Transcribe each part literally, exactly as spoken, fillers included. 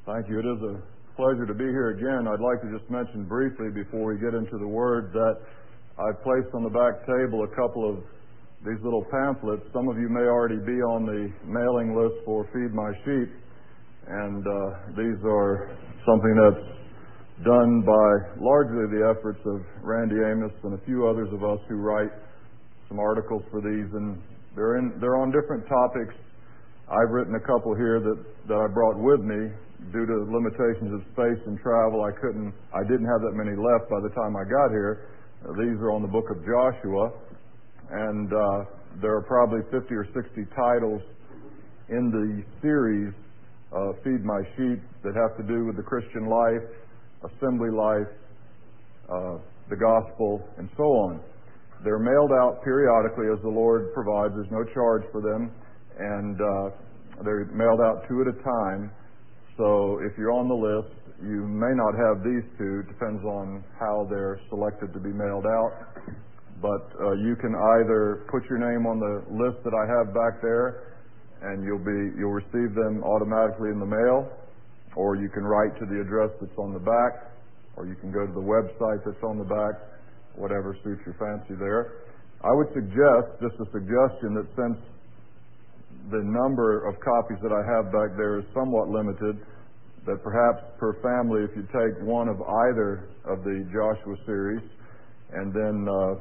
Thank you. It is a pleasure to be here again. I'd like to just mention briefly before we get into the Word that I've placed on the back table a couple of these little pamphlets. Some of you may already be on the mailing list for Feed My Sheep, and uh, these are something that's done by largely the efforts of Randy Amos and a few others of us who write some articles for these, and they're in they're on different topics. I've written a couple here that, that I brought with me. Due to limitations of space and travel, I couldn't, I didn't have that many left by the time I got here. Uh, these are on the book of Joshua, and uh, there are probably fifty or sixty titles in the series uh, Feed My Sheep that have to do with the Christian life, assembly life, uh, the gospel, and so on. They're mailed out periodically as the Lord provides. There's no charge for them, and uh, they're mailed out two at a time. So if you're on the list, you may not have these two. It depends on how they're selected to be mailed out. But uh, you can either put your name on the list that I have back there, and you'll be you'll receive them automatically in the mail, or you can write to the address that's on the back, or you can go to the website that's on the back, whatever suits your fancy there. I would suggest, just a suggestion, that since the number of copies that I have back there is somewhat limited, that perhaps per family, if you take one of either of the Joshua series, and then uh,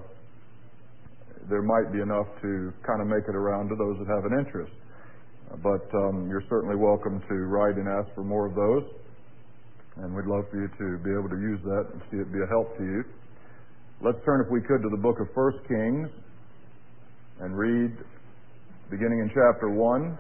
there might be enough to kind of make it around to those that have an interest. But um, you're certainly welcome to write and ask for more of those, and we'd love for you to be able to use that and see it be a help to you. Let's turn, if we could, to the book of First Kings and read beginning in chapter one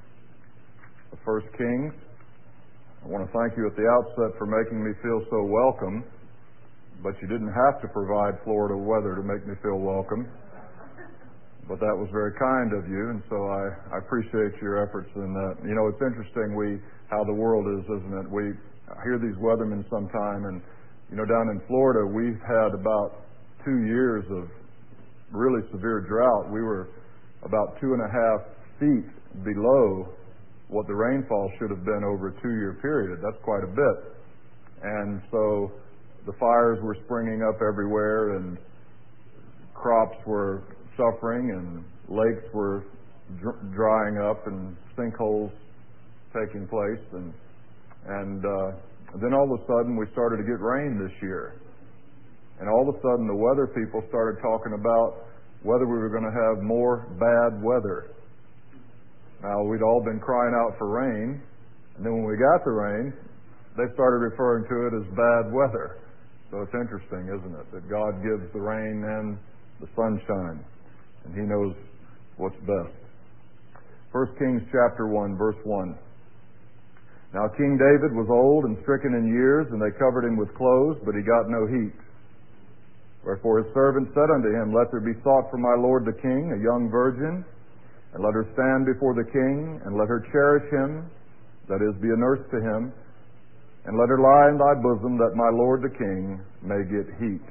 of First Kings. I want to thank you at the outset for making me feel so welcome, but you didn't have to provide Florida weather to make me feel welcome. But that was very kind of you, and so I, I appreciate your efforts in that. You know, it's interesting we how the world is, isn't it? We hear these weathermen sometime, and, you know, down in Florida, we've had about two years of really severe drought. We were about two and a half feet below what the rainfall should have been over a two-year period. That's quite a bit. And so the fires were springing up everywhere, and crops were suffering, and lakes were dr- drying up, and sinkholes taking place. And, and uh, then all of a sudden we started to get rain this year. And all of a sudden the weather people started talking about whether we were going to have more bad weather. Now, we'd all been crying out for rain, and then when we got the rain, they started referring to it as bad weather. So it's interesting, isn't it, that God gives the rain and the sunshine, and He knows what's best. First Kings chapter one, verse one. Now King David was old and stricken in years, and they covered him with clothes, but he got no heat. Wherefore his servant said unto him, Let there be sought for my lord the king a young virgin, and let her stand before the king, and let her cherish him, that is, be a nurse to him, and let her lie in thy bosom, that my lord the king may get heat.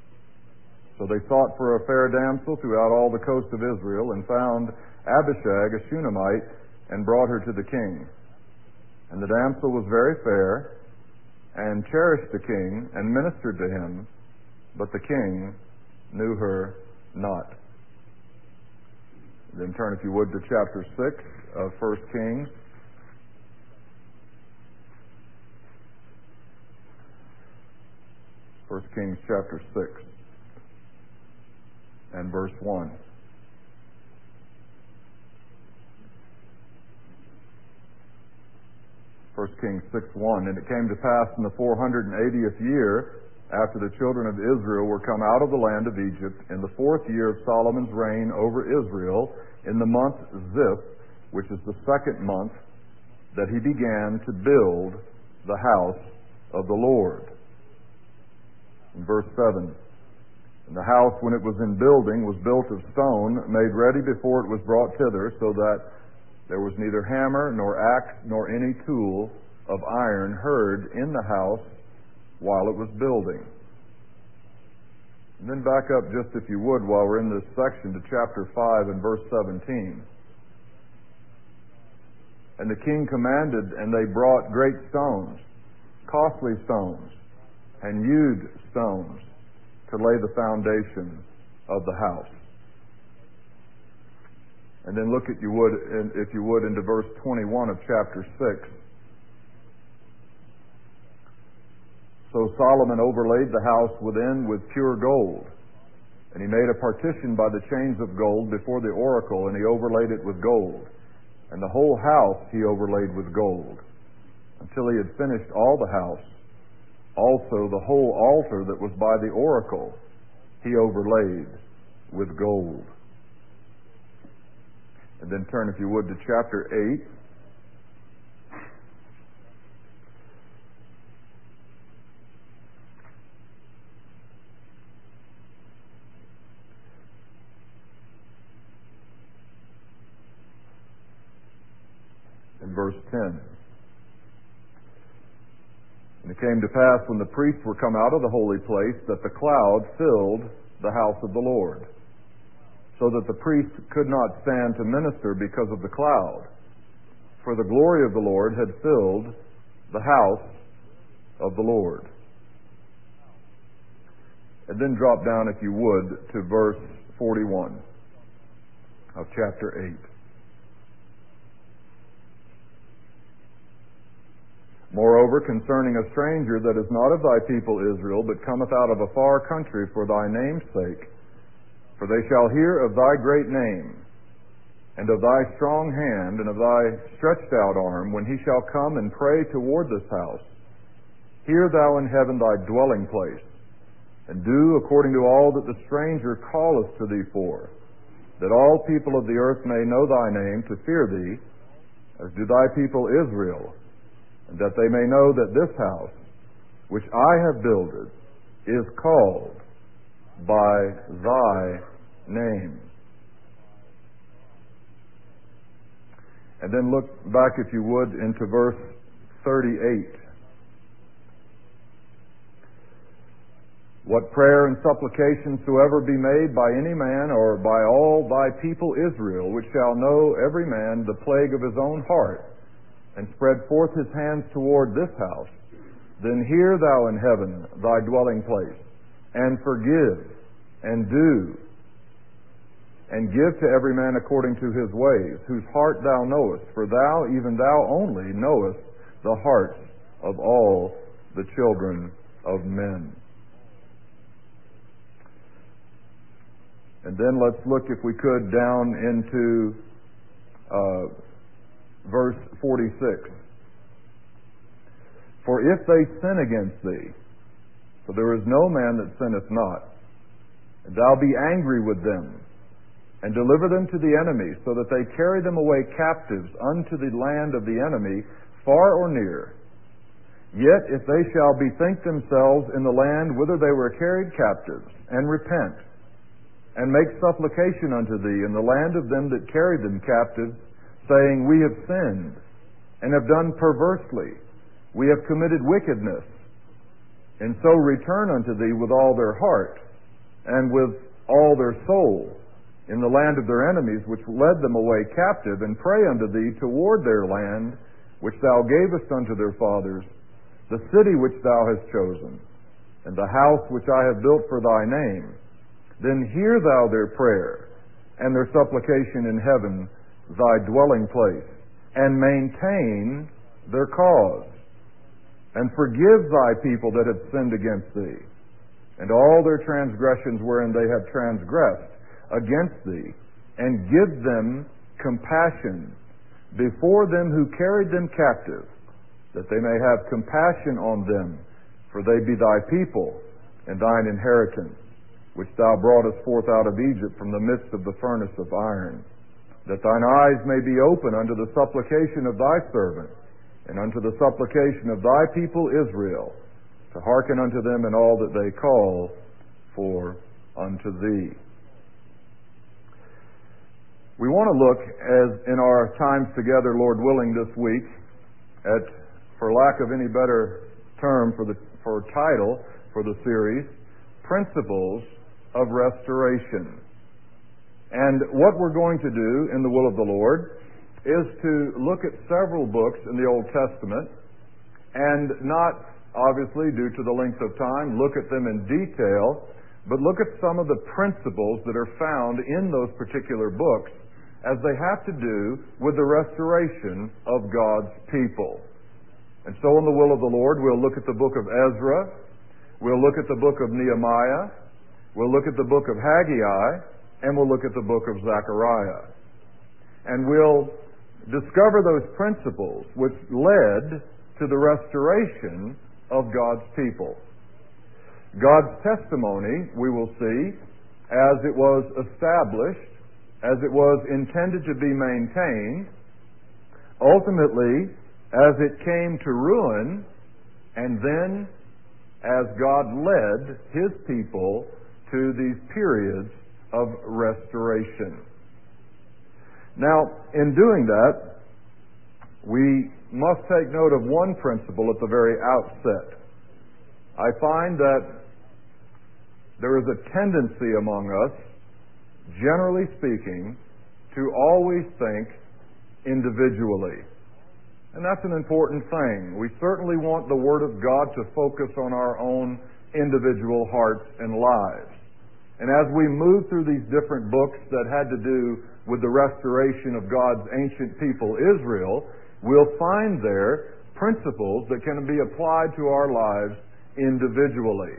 So they sought for a fair damsel throughout all the coast of Israel, and found Abishag, a Shunammite, and brought her to the king. And the damsel was very fair, and cherished the king, and ministered to him, but the king knew her not. Then turn, if you would, to chapter six of First Kings. First Kings chapter six and verse one. First Kings six one. And it came to pass in the four hundred and eightieth year, after the children of Israel were come out of the land of Egypt, in the fourth year of Solomon's reign over Israel, in the month Ziph, which is the second month, that he began to build the house of the Lord. In verse seven, And the house, when it was in building, was built of stone, made ready before it was brought thither, so that there was neither hammer, nor axe, nor any tool of iron heard in the house while it was building. And then back up just, if you would, while we're in this section, to chapter five and verse seventeen. And the king commanded, and they brought great stones, costly stones, and hewed stones to lay the foundation of the house. And then look, at you would, if you would, into verse twenty-one of chapter six. So Solomon overlaid the house within with pure gold. And he made a partition by the chains of gold before the oracle, and he overlaid it with gold. And the whole house he overlaid with gold, until he had finished all the house. Also the whole altar that was by the oracle he overlaid with gold. And then turn, if you would, to chapter eight. In verse ten. And it came to pass, when the priests were come out of the holy place, that the cloud filled the house of the Lord, so that the priests could not stand to minister because of the cloud. For the glory of the Lord had filled the house of the Lord. And then drop down, if you would, to verse forty-one of chapter eight. Moreover, concerning a stranger that is not of thy people Israel, but cometh out of a far country for thy name's sake, for they shall hear of thy great name, and of thy strong hand, and of thy stretched out arm, when he shall come and pray toward this house. Hear thou in heaven thy dwelling place, and do according to all that the stranger calleth to thee for, that all people of the earth may know thy name, to fear thee, as do thy people Israel, and that they may know that this house, which I have builded, is called by thy name. And then look back, if you would, into verse thirty-eight. What prayer and supplication soever be made by any man or by all thy people Israel, which shall know every man the plague of his own heart, and spread forth his hands toward this house, then hear thou in heaven thy dwelling place, and forgive, and do, and give to every man according to his ways, whose heart thou knowest, for thou, even thou only, knowest the hearts of all the children of men. And then let's look, if we could, down into uh, verse forty-six. For if they sin against thee, for there is no man that sinneth not, and thou be angry with them, and deliver them to the enemy, so that they carry them away captives unto the land of the enemy, far or near. Yet if they shall bethink themselves in the land whither they were carried captives, and repent, and make supplication unto thee in the land of them that carried them captives, saying, We have sinned, and have done perversely, we have committed wickedness, and so return unto thee with all their heart, and with all their soul, in the land of their enemies, which led them away captive, and pray unto thee toward their land, which thou gavest unto their fathers, the city which thou hast chosen, and the house which I have built for thy name, then hear thou their prayer, and their supplication in heaven, thy dwelling place, and maintain their cause, and forgive thy people that have sinned against thee, and all their transgressions wherein they have transgressed against thee, and give them compassion before them who carried them captive, that they may have compassion on them, for they be thy people and thine inheritance, which thou broughtest forth out of Egypt from the midst of the furnace of iron, that thine eyes may be open unto the supplication of thy servant, and unto the supplication of thy people Israel, to hearken unto them in all that they call for unto thee. We want to look, as in our times together, Lord willing, this week, at, for lack of any better term for the for title for the series, Principles of Restoration. And what we're going to do, in the will of the Lord, is to look at several books in the Old Testament and not, obviously, due to the length of time, look at them in detail, but look at some of the principles that are found in those particular books as they have to do with the restoration of God's people. And so in the will of the Lord, we'll look at the book of Ezra, we'll look at the book of Nehemiah, we'll look at the book of Haggai, and we'll look at the book of Zechariah. And we'll discover those principles which led to the restoration of God's people. God's testimony, we will see, as it was established, as it was intended to be maintained, ultimately as it came to ruin, and then as God led His people to these periods of restoration. Now, in doing that, we must take note of one principle at the very outset. I find that there is a tendency among us, generally speaking, to always think individually. And that's an important thing. We certainly want the Word of God to focus on our own individual hearts and lives. And as we move through these different books that had to do with the restoration of God's ancient people, Israel, we'll find there principles that can be applied to our lives individually.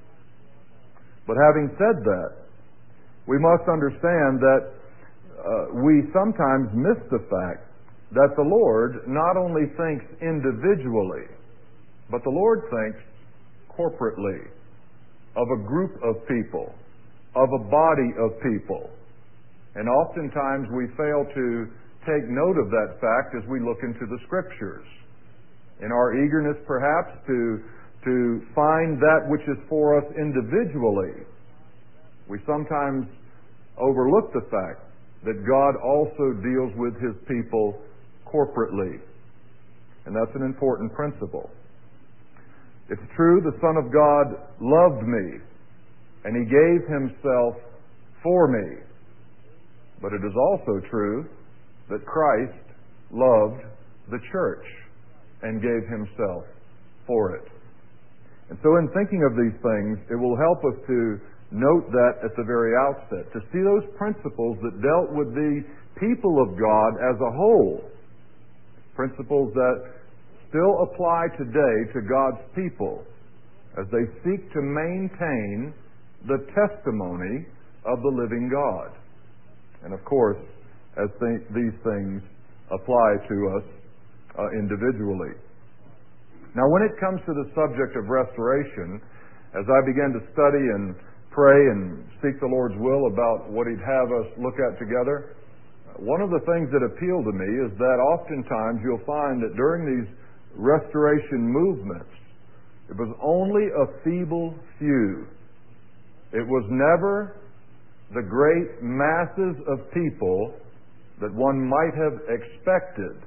But having said that, we must understand that uh, we sometimes miss the fact that the Lord not only thinks individually, but the Lord thinks corporately, of a group of people, of a body of people. And oftentimes we fail to take note of that fact as we look into the Scriptures. In our eagerness, perhaps, to, to find that which is for us individually, we sometimes overlook the fact that God also deals with His people corporately. And that's an important principle. It's true, the Son of God loved me, and He gave Himself for me. But it is also true that Christ loved the church and gave Himself for it. And so in thinking of these things, it will help us to note that at the very outset, to see those principles that dealt with the people of God as a whole, principles that still apply today to God's people as they seek to maintain the testimony of the living God. And of course, as th- these things apply to us uh, individually. Now, when it comes to the subject of restoration, as I began to study and pray and seek the Lord's will about what He'd have us look at together, one of the things that appealed to me is that oftentimes you'll find that during these restoration movements, it was only a feeble few. It was never the great masses of people that one might have expected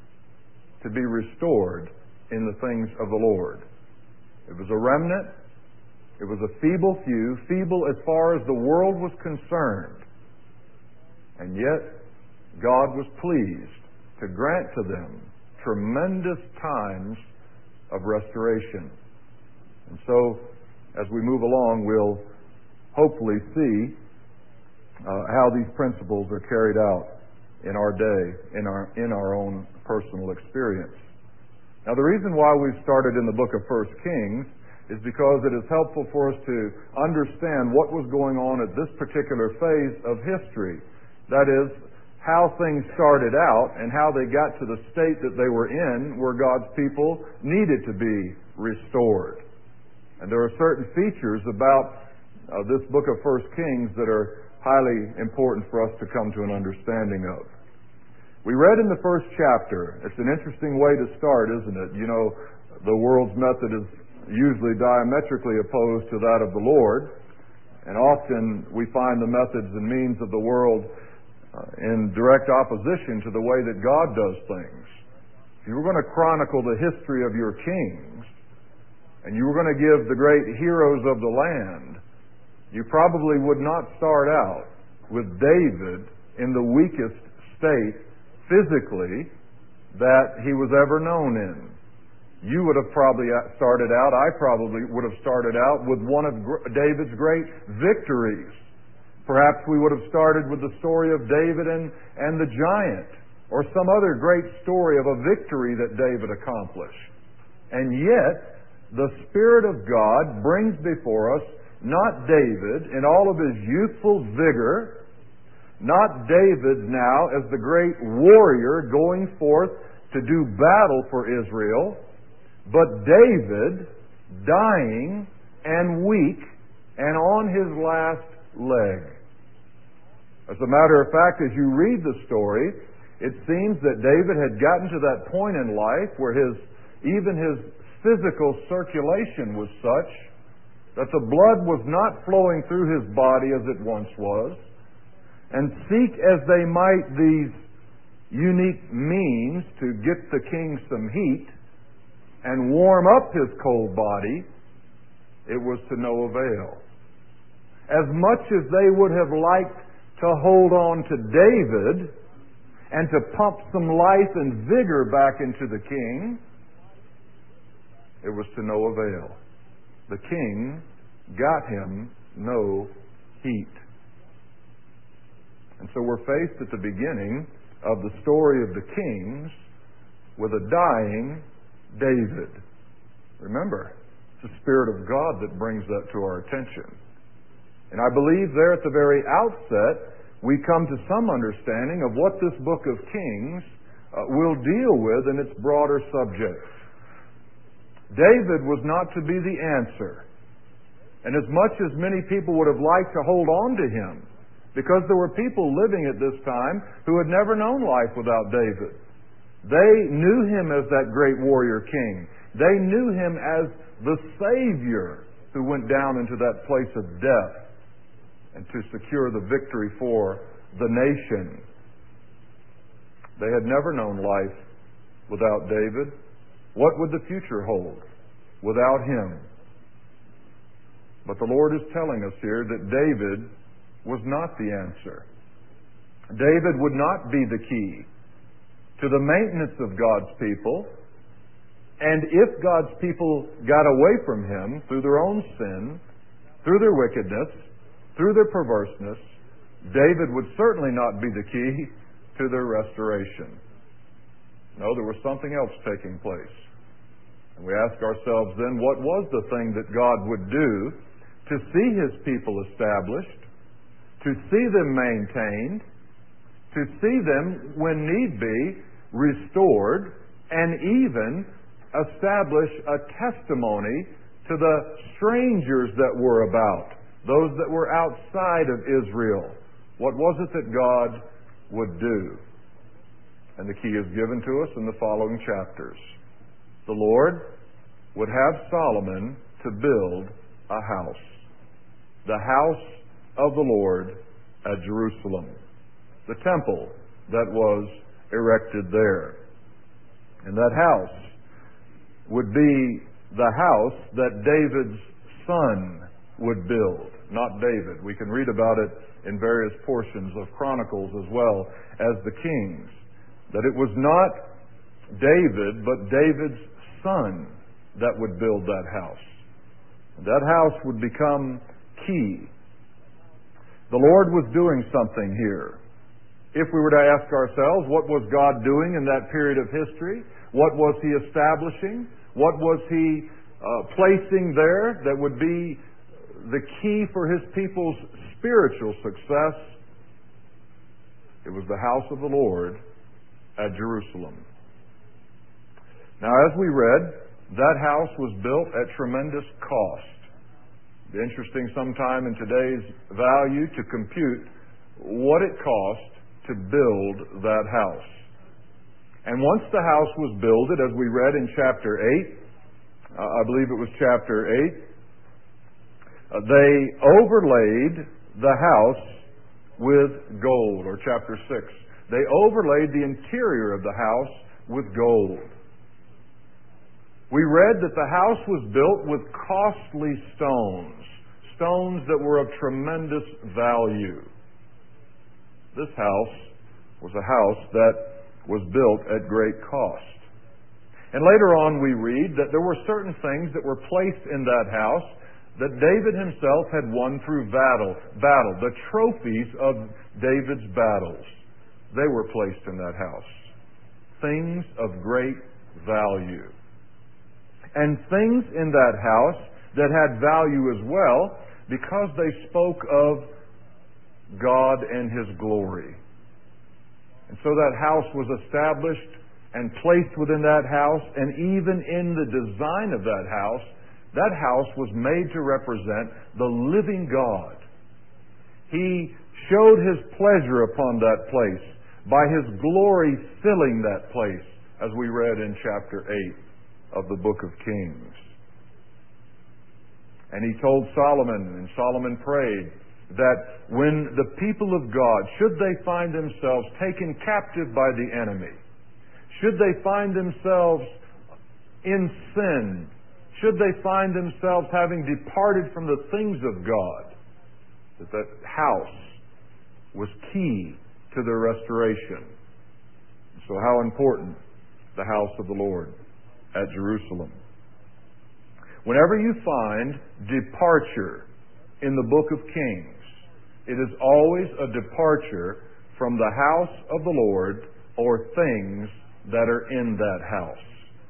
to be restored in the things of the Lord. It was a remnant. It was a feeble few, feeble as far as the world was concerned. And yet, God was pleased to grant to them tremendous times of restoration. And so, as we move along, we'll hopefully see uh, how these principles are carried out in our day, in our, in our own personal experience. Now, the reason why we've started in the book of First Kings is because it is helpful for us to understand what was going on at this particular phase of history. That is, how things started out and how they got to the state that they were in where God's people needed to be restored. And there are certain features about uh, this book of First Kings that are highly important for us to come to an understanding of. We read in the first chapter, it's an interesting way to start, isn't it? You know, the world's method is usually diametrically opposed to that of the Lord, and often we find the methods and means of the world uh, in direct opposition to the way that God does things. If you were going to chronicle the history of your kings, and you were going to give the great heroes of the land, you probably would not start out with David in the weakest state physically that he was ever known in. You would have probably started out, I probably would have started out with one of David's great victories. Perhaps we would have started with the story of David and, and the giant, or some other great story of a victory that David accomplished. And yet, the Spirit of God brings before us not David in all of his youthful vigor, not David now as the great warrior going forth to do battle for Israel, but David dying and weak and on his last leg. As a matter of fact, as you read the story, it seems that David had gotten to that point in life where his even his physical circulation was such that the blood was not flowing through his body as it once was. And seek as they might these unique means to get the king some heat and warm up his cold body, it was to no avail. As much as they would have liked to hold on to David and to pump some life and vigor back into the king, it was to no avail. The king got him no heat. And so we're faced at the beginning of the story of the kings with a dying David. Remember, it's the Spirit of God that brings that to our attention. And I believe there at the very outset, we come to some understanding of what this book of Kings uh, will deal with in its broader subject. David was not to be the answer. And as much as many people would have liked to hold on to him, because there were people living at this time who had never known life without David. They knew him as that great warrior king. They knew him as the Savior who went down into that place of death and to secure the victory for the nation. They had never known life without David. What would the future hold without him? But the Lord is telling us here that David was not the answer. David would not be the key to the maintenance of God's people. And if God's people got away from him through their own sin, through their wickedness, through their perverseness, David would certainly not be the key to their restoration. No, there was something else taking place. And we ask ourselves then, what was the thing that God would do to see his people established, to see them maintained, to see them, when need be, restored, and even establish a testimony to the strangers that were about, those that were outside of Israel. What was it that God would do? And the key is given to us in the following chapters. The Lord would have Solomon to build a house. The house of the Lord at Jerusalem. The temple that was erected there. And that house would be the house that David's son would build. Not David. We can read about it in various portions of Chronicles as well as the Kings. That it was not David, but David's son that would build that house. That house would become key. The Lord was doing something here. If we were to ask ourselves, what was God doing in that period of history? What was He establishing? What was He uh, placing there that would be the key for His people's spiritual success? It was the house of the Lord at Jerusalem. Now, as we read, that house was built at tremendous cost. It'd be interesting sometime in today's value to compute what it cost to build that house. And once the house was builded, as we read in chapter eight, uh, I believe it was chapter eight, uh, they overlaid the house with gold, or chapter six. They overlaid the interior of the house with gold. We read that the house was built with costly stones, stones that were of tremendous value. This house was a house that was built at great cost. And later on we read that there were certain things that were placed in that house that David himself had won through battle. battle. The trophies of David's battles, they were placed in that house. Things of great value. And things in that house that had value as well because they spoke of God and His glory. And so that house was established and placed within that house, and even in the design of that house, that house was made to represent the living God. He showed His pleasure upon that place by His glory filling that place, as we read in chapter eight of the book of Kings. And He told Solomon, and Solomon prayed, that when the people of God, should they find themselves taken captive by the enemy, should they find themselves in sin, should they find themselves having departed from the things of God, that that house was key to their restoration. So how important the house of the Lord at Jerusalem. Whenever you find departure in the book of Kings, it is always a departure from the house of the Lord or things that are in that house.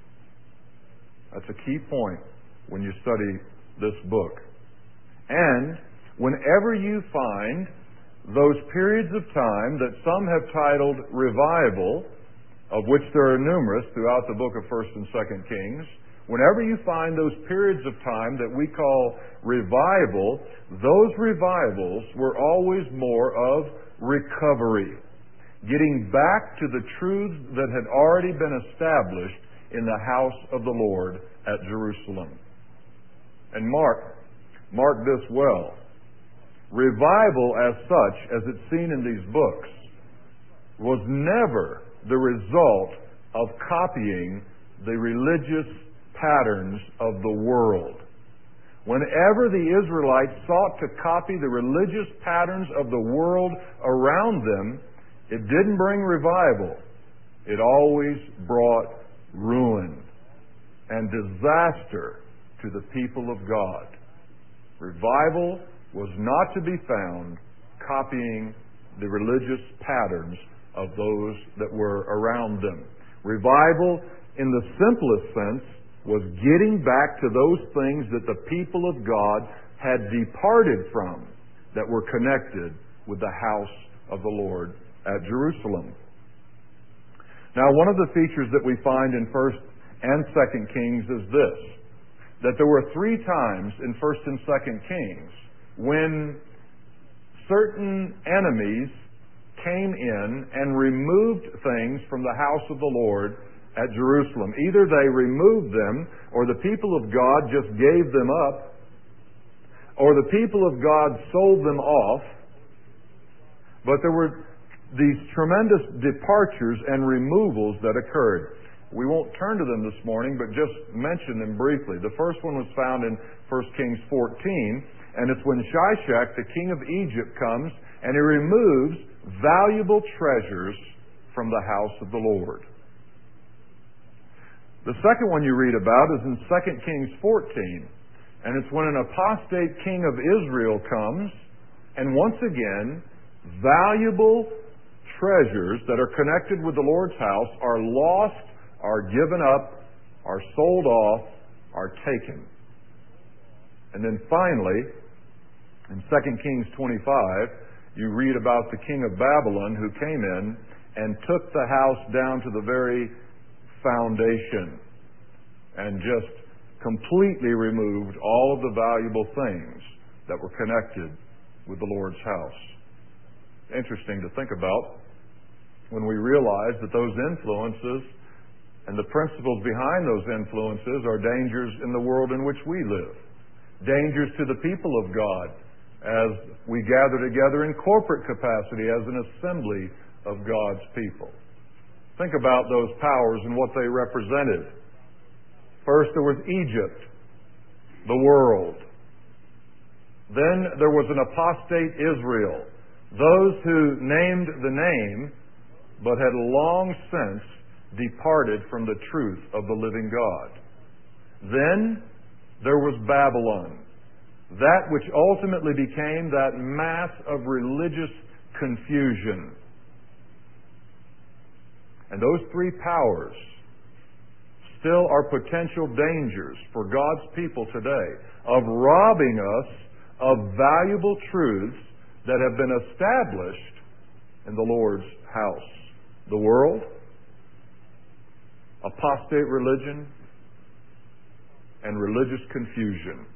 That's a key point when you study this book. And whenever you find those periods of time that some have titled revival, of which there are numerous throughout the book of First and Second Kings, whenever you find those periods of time that we call revival, those revivals were always more of recovery. Getting back to the truths that had already been established in the house of the Lord at Jerusalem. And mark, mark this well. Revival as such, as it's seen in these books, was never the result of copying the religious patterns of the world. Whenever the Israelites sought to copy the religious patterns of the world around them, it didn't bring revival. It always brought ruin and disaster to the people of God. Revival was not to be found copying the religious patterns of those that were around them. Revival, in the simplest sense, was getting back to those things that the people of God had departed from that were connected with the house of the Lord at Jerusalem. Now, one of the features that we find in First and Second Kings is this, that there were three times in First and Second Kings when certain enemies came in and removed things from the house of the Lord at Jerusalem. Either they removed them, or the people of God just gave them up, or the people of God sold them off. But there were these tremendous departures and removals that occurred. We won't turn to them this morning, but just mention them briefly. The first one was found in First Kings fourteen, and it's when Shishak, the king of Egypt, comes and he removes valuable treasures from the house of the Lord. The second one you read about is in Second Kings fourteen, and it's when an apostate king of Israel comes, and once again, valuable treasures that are connected with the Lord's house are lost, are given up, are sold off, are taken. And then finally, in Second Kings twenty-five, you read about the king of Babylon who came in and took the house down to the very foundation and just completely removed all of the valuable things that were connected with the Lord's house. Interesting to think about when we realize that those influences and the principles behind those influences are dangers in the world in which we live. Dangers to the people of God as we gather together in corporate capacity as an assembly of God's people. Think about those powers and what they represented. First, there was Egypt, the world. Then there was an apostate Israel, those who named the name but had long since departed from the truth of the living God. Then there was Babylon, that which ultimately became that mass of religious confusion. And those three powers still are potential dangers for God's people today of robbing us of valuable truths that have been established in the Lord's house. The world, apostate religion, and religious confusion.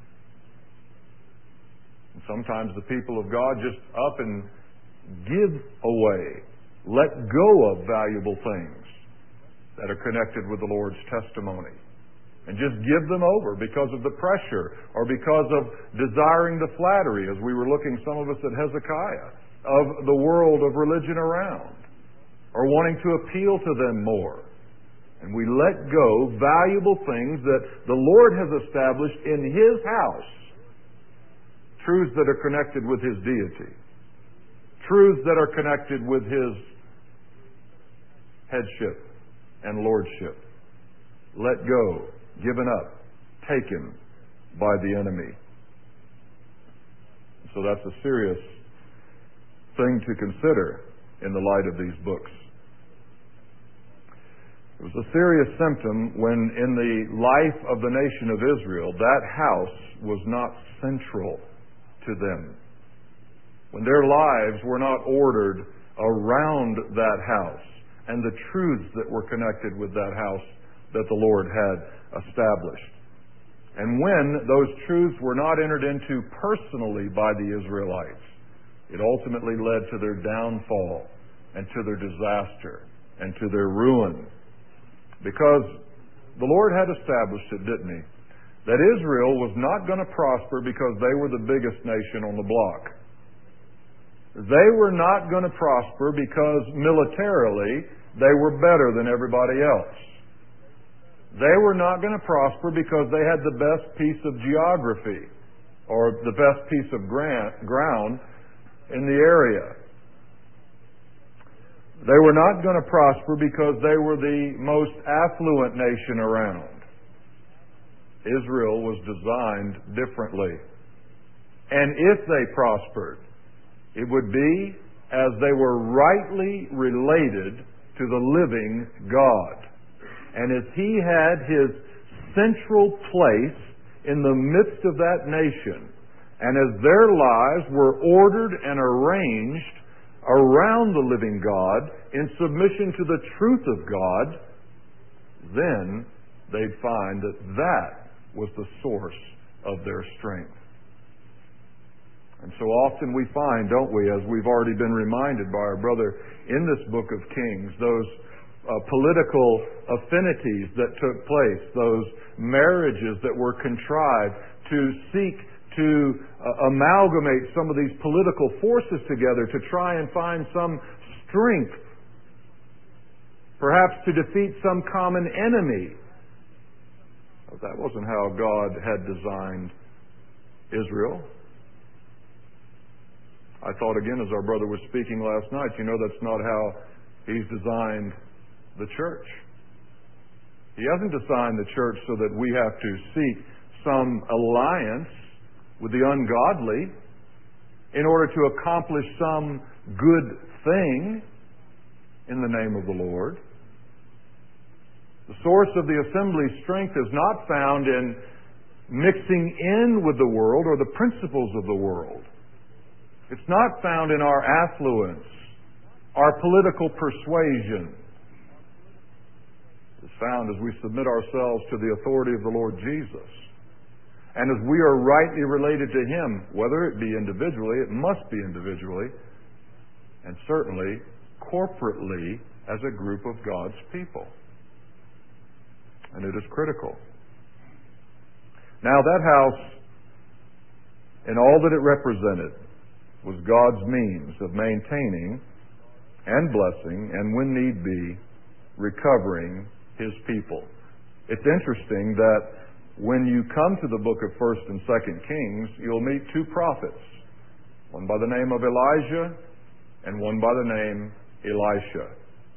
And sometimes the people of God just up and give away, let go of valuable things that are connected with the Lord's testimony, and just give them over because of the pressure or because of desiring the flattery, as we were looking, some of us at Hezekiah, of the world of religion around, or wanting to appeal to them more. And we let go valuable things that the Lord has established in His house, truths that are connected with His deity, truths that are connected with His headship and lordship. Let go, given up, taken by the enemy. So that's a serious thing to consider in the light of these books. It was a serious symptom when in the life of the nation of Israel, that house was not central to them. When their lives were not ordered around that house and the truths that were connected with that house that the Lord had established. And when those truths were not entered into personally by the Israelites, it ultimately led to their downfall and to their disaster and to their ruin. Because the Lord had established it, didn't He? That Israel was not going to prosper because they were the biggest nation on the block. They were not going to prosper because militarily they were better than everybody else. They were not going to prosper because they had the best piece of geography or the best piece of ground in the area. They were not going to prosper because they were the most affluent nation around. Israel was designed differently. And if they prospered, it would be as they were rightly related to the living God. And as He had His central place in the midst of that nation, and as their lives were ordered and arranged around the living God in submission to the truth of God, then they'd find that that was the source of their strength. And so often we find, don't we, as we've already been reminded by our brother in this book of Kings, those uh, political affinities that took place, those marriages that were contrived to seek to uh, amalgamate some of these political forces together to try and find some strength, perhaps to defeat some common enemy. But that wasn't how God had designed Israel. I thought again as our brother was speaking last night, you know, that's not how He's designed the church. He hasn't designed the church so that we have to seek some alliance with the ungodly in order to accomplish some good thing in the name of the Lord. The source of the assembly's strength is not found in mixing in with the world or the principles of the world. It's not found in our affluence, our political persuasion. It's found as we submit ourselves to the authority of the Lord Jesus. And as we are rightly related to Him, whether it be individually, it must be individually, and certainly corporately as a group of God's people. And it is critical. Now that house, in all that it represented, was God's means of maintaining and blessing, and when need be, recovering His people. It's interesting that when you come to the book of First and Second Kings, you'll meet two prophets, one by the name of Elijah and one by the name Elisha.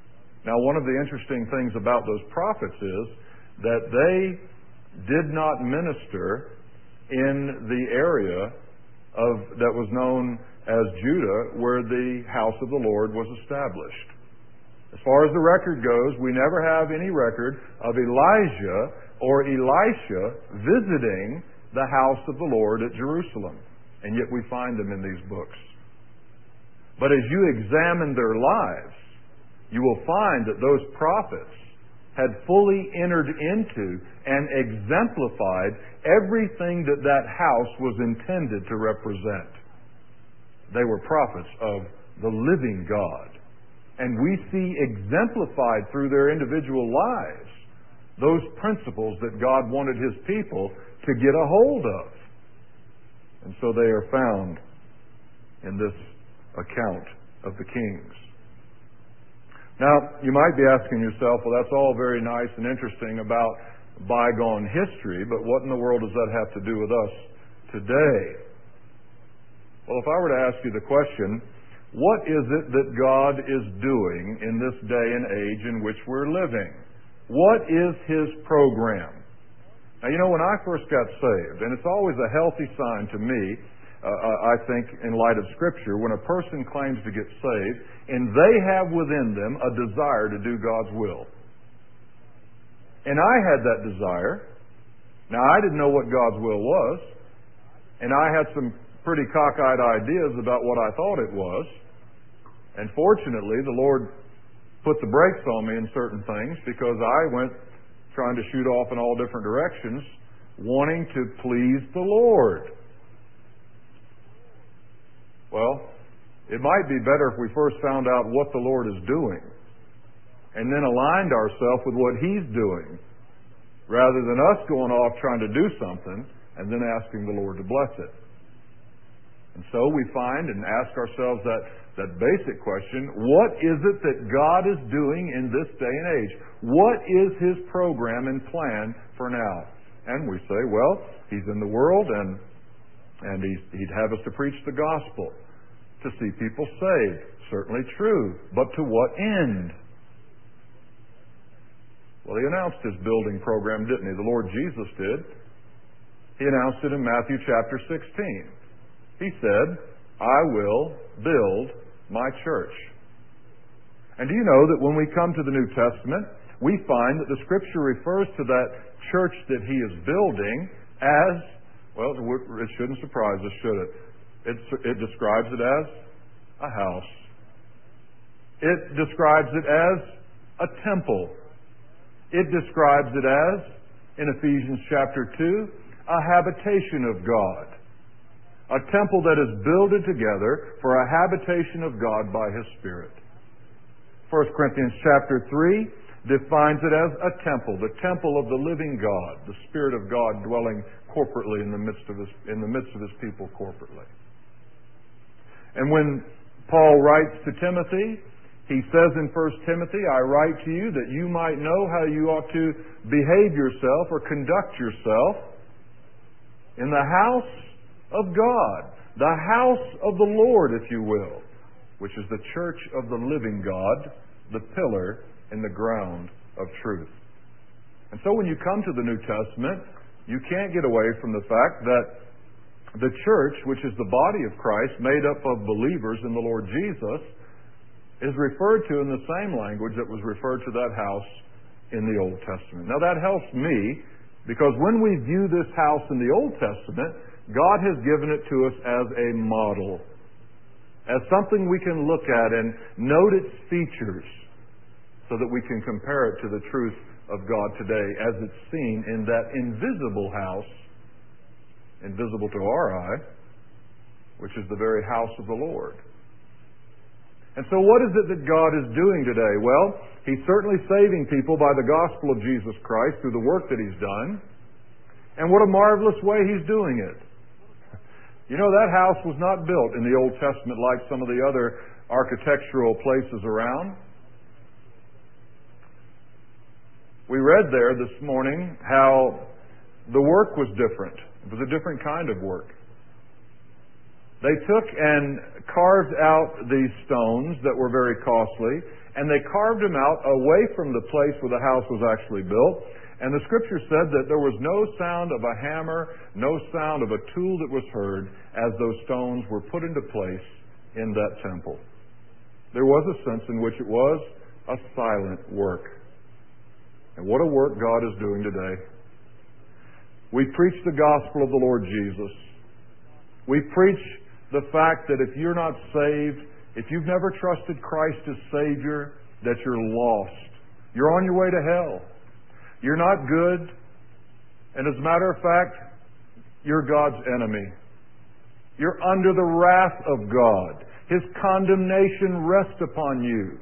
Now, one of the interesting things about those prophets is that they did not minister in the area of that was known as Judah, where the house of the Lord was established. As far as the record goes, we never have any record of Elijah or Elisha visiting the house of the Lord at Jerusalem. And yet we find them in these books. But as you examine their lives, you will find that those prophets had fully entered into and exemplified everything that that house was intended to represent. They were prophets of the living God. And we see exemplified through their individual lives those principles that God wanted His people to get a hold of. And so they are found in this account of the kings. Now, you might be asking yourself, well, that's all very nice and interesting about bygone history, but what in the world does that have to do with us today? Well, if I were to ask you the question, what is it that God is doing in this day and age in which we're living? What is His program? Now, you know, when I first got saved, and it's always a healthy sign to me, uh, I think, in light of Scripture, when a person claims to get saved, and they have within them a desire to do God's will. And I had that desire. Now, I didn't know what God's will was, and I had some pretty cockeyed ideas about what I thought it was. And fortunately, the Lord put the brakes on me in certain things, because I went trying to shoot off in all different directions, wanting to please the Lord. Well, it might be better if we first found out what the Lord is doing and then aligned ourselves with what He's doing, rather than us going off trying to do something and then asking the Lord to bless it. And so we find and ask ourselves that, that basic question, what is it that God is doing in this day and age? What is His program and plan for now? And we say, well, He's in the world, and, and he's, He'd have us to preach the gospel, to see people saved. Certainly true. But to what end? Well, He announced His building program, didn't He? The Lord Jesus did. He announced it in Matthew chapter sixteen. He said, I will build my church. And do you know that when we come to the New Testament, we find that the Scripture refers to that church that He is building as, well, it shouldn't surprise us, should it? It, it describes it as a house. It describes it as a temple. It describes it as, in Ephesians chapter two, a habitation of God. A temple that is builded together for a habitation of God by His Spirit. First Corinthians chapter three defines it as a temple, the temple of the living God, the Spirit of God dwelling corporately in the midst of His, in the midst of His people corporately. And when Paul writes to Timothy, he says in First Timothy, I write to you that you might know how you ought to behave yourself or conduct yourself in the house of God, the house of the Lord, if you will, which is the church of the living God, the pillar and the ground of truth. And so when you come to the New Testament, you can't get away from the fact that the church, which is the body of Christ, made up of believers in the Lord Jesus, is referred to in the same language that was referred to that house in the Old Testament. Now that helps me, because when we view this house in the Old Testament, God has given it to us as a model, as something we can look at and note its features so that we can compare it to the truth of God today as it's seen in that invisible house, invisible to our eye, which is the very house of the Lord. And so what is it that God is doing today? Well, He's certainly saving people by the gospel of Jesus Christ through the work that He's done. And what a marvelous way He's doing it. You know, that house was not built in the Old Testament like some of the other architectural places around. We read there this morning how the work was different. It was a different kind of work. They took and carved out these stones that were very costly, and they carved them out away from the place where the house was actually built. And the Scripture said that there was no sound of a hammer, no sound of a tool that was heard as those stones were put into place in that temple. There was a sense in which it was a silent work. And what a work God is doing today. We preach the gospel of the Lord Jesus. We preach the fact that if you're not saved, if you've never trusted Christ as Savior, that you're lost. You're on your way to hell. You're not good. And as a matter of fact, you're God's enemy. You're under the wrath of God. His condemnation rests upon you.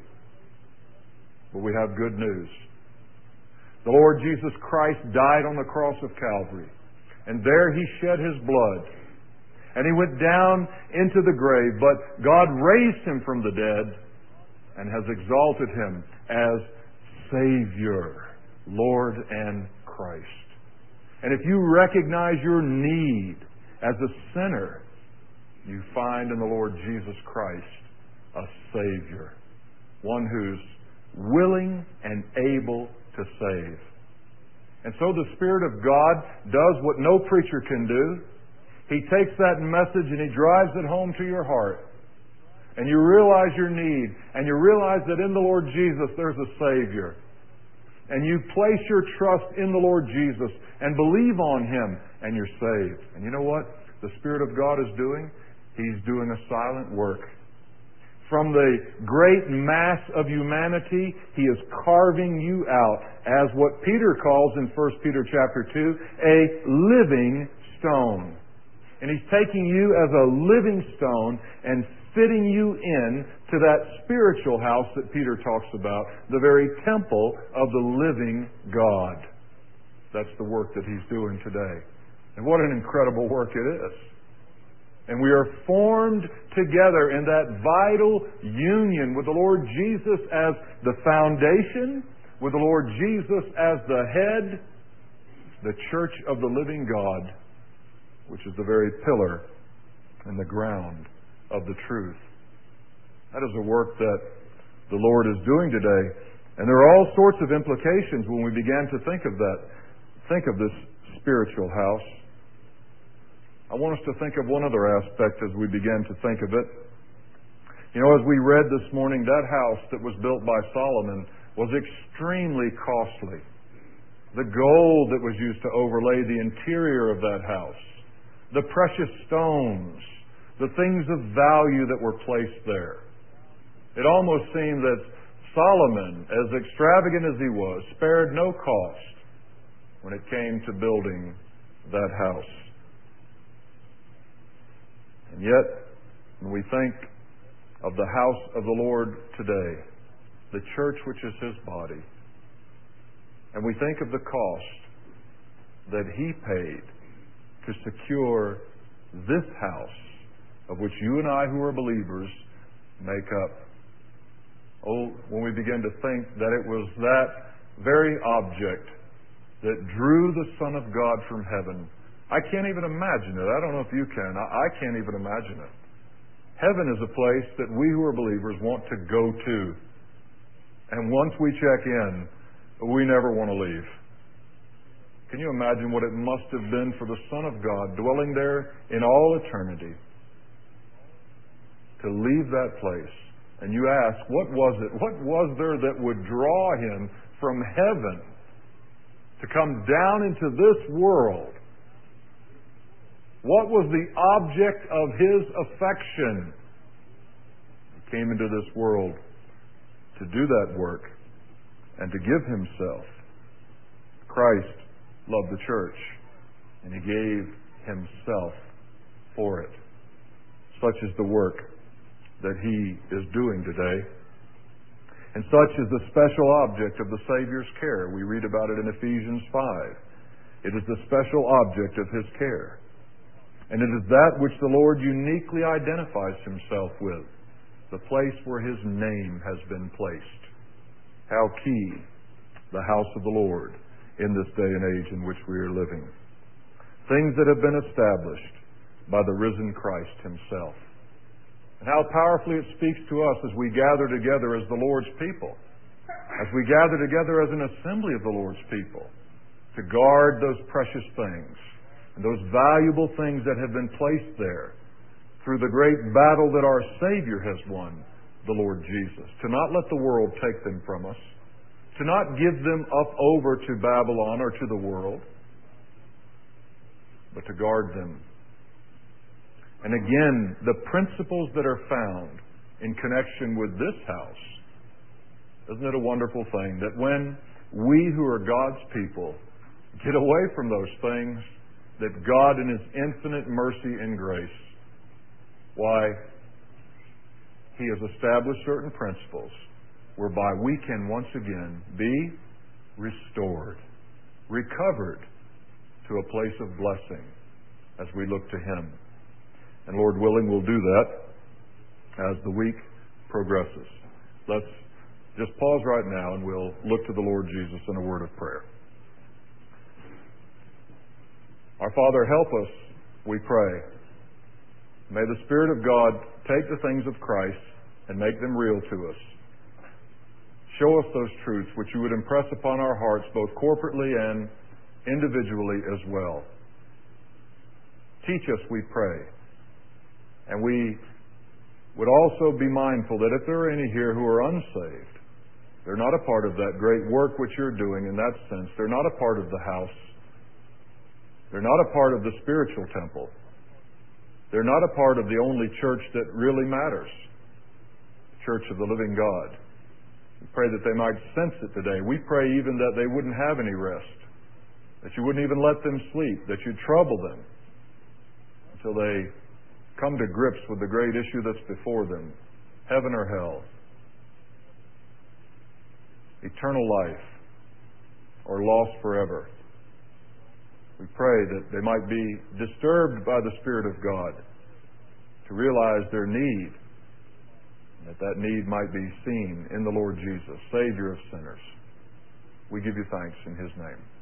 But we have good news. The Lord Jesus Christ died on the cross of Calvary. And there He shed His blood. And He went down into the grave. But God raised Him from the dead and has exalted Him as Savior, Lord and Christ. And if you recognize your need as a sinner, you find in the Lord Jesus Christ a Savior. One who's willing and able to save. And so the Spirit of God does what no preacher can do. He takes that message and He drives it home to your heart. And you realize your need. And you realize that in the Lord Jesus there's a Savior. And you place your trust in the Lord Jesus and believe on Him, and you're saved. And you know what the Spirit of God is doing? He's doing a silent work. From the great mass of humanity, He is carving you out as what Peter calls in First Peter chapter two, a living stone. And He's taking you as a living stone and fitting you in to that spiritual house that Peter talks about, the very temple of the living God. That's the work that He's doing today. And what an incredible work it is. And we are formed together in that vital union with the Lord Jesus as the foundation, with the Lord Jesus as the head, the church of the living God, which is the very pillar and the ground of the truth. That is a work that the Lord is doing today. And there are all sorts of implications when we begin to think of that, think of this spiritual house. I want us to think of one other aspect as we begin to think of it. You know, as we read this morning, that house that was built by Solomon was extremely costly. The gold that was used to overlay the interior of that house, the precious stones, the things of value that were placed there. It almost seemed that Solomon, as extravagant as he was, spared no cost when it came to building that house. And yet, when we think of the house of the Lord today, the church which is His body, and we think of the cost that He paid to secure this house, of which you and I who are believers make up. Oh, when we begin to think that it was that very object that drew the Son of God from heaven. I can't even imagine it. I don't know if you can. I, I can't even imagine it. Heaven is a place that we who are believers want to go to. And once we check in, we never want to leave. Can you imagine what it must have been for the Son of God dwelling there in all eternity to leave that place? And you ask, what was it? What was there that would draw Him from heaven to come down into this world? What was the object of His affection? He came into this world to do that work and to give Himself. Christ loved the church, and He gave Himself for it. Such is the work that He is doing today. And such is the special object of the Savior's care. We read about it in Ephesians five. It is the special object of His care. And it is that which the Lord uniquely identifies Himself with, the place where His name has been placed. How key the house of the Lord in this day and age in which we are living. Things that have been established, by the risen Christ Himself. And how powerfully it speaks to us as we gather together as the Lord's people, as we gather together as an assembly of the Lord's people, to guard those precious things and those valuable things that have been placed there through the great battle that our Savior has won, the Lord Jesus. To not let the world take them from us, to not give them up over to Babylon or to the world, but to guard them. And again, the principles that are found in connection with this house, isn't it a wonderful thing that when we who are God's people get away from those things, that God in His infinite mercy and grace, why, He has established certain principles whereby we can once again be restored, recovered to a place of blessing as we look to Him. And Lord willing, we'll do that as the week progresses. Let's just pause right now and we'll look to the Lord Jesus in a word of prayer. Our Father, help us, we pray. May the Spirit of God take the things of Christ and make them real to us. Show us those truths which You would impress upon our hearts both corporately and individually as well. Teach us, we pray. And we would also be mindful that if there are any here who are unsaved, they're not a part of that great work which You're doing in that sense. They're not a part of the house. They're not a part of the spiritual temple. They're not a part of the only church that really matters, the Church of the living God. We pray that they might sense it today. We pray even that they wouldn't have any rest, that You wouldn't even let them sleep, that You'd trouble them until they come to grips with the great issue that's before them, heaven or hell, eternal life, or lost forever. We pray that they might be disturbed by the Spirit of God to realize their need, and that that need might be seen in the Lord Jesus, Savior of sinners. We give You thanks in His name.